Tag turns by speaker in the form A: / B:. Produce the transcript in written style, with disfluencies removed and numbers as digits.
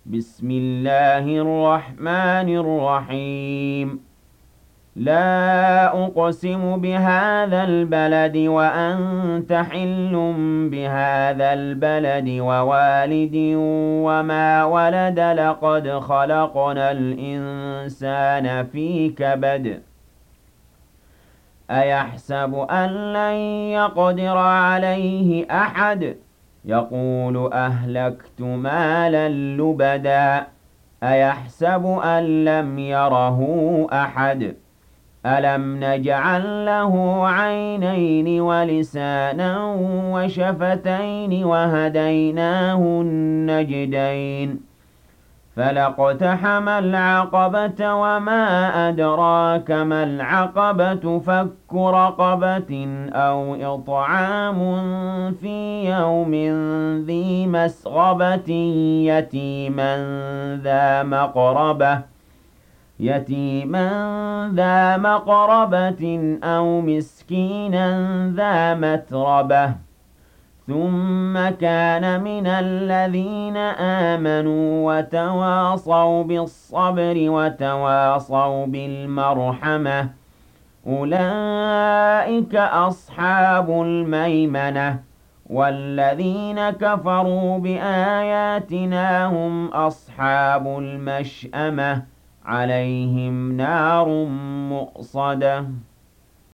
A: بسم الله الرحمن الرحيم لا أقسم بهذا البلد وأنت حل بهذا البلد ووالد وما ولد لقد خلقنا الإنسان في كبد أيحسب أن لن يقدر عليه أحد يقول أهلكت مالا لبدا أيحسب أن لم يره أحد ألم نجعل له عينين ولسانا وشفتين وهديناه النجدين فلاقتحم العقبة وما أدراك ما العقبة فك رقبة أو إطعام في يوم ذي مسغبة يتيما ذا مقربة أو مسكينا ذا متربة ثم كان من الذين آمنوا وتواصوا بالصبر وتواصوا بالمرحمة أولئك أصحاب الميمنة والذين كفروا بآياتنا هم أصحاب المشأمة عليهم نار مؤصدة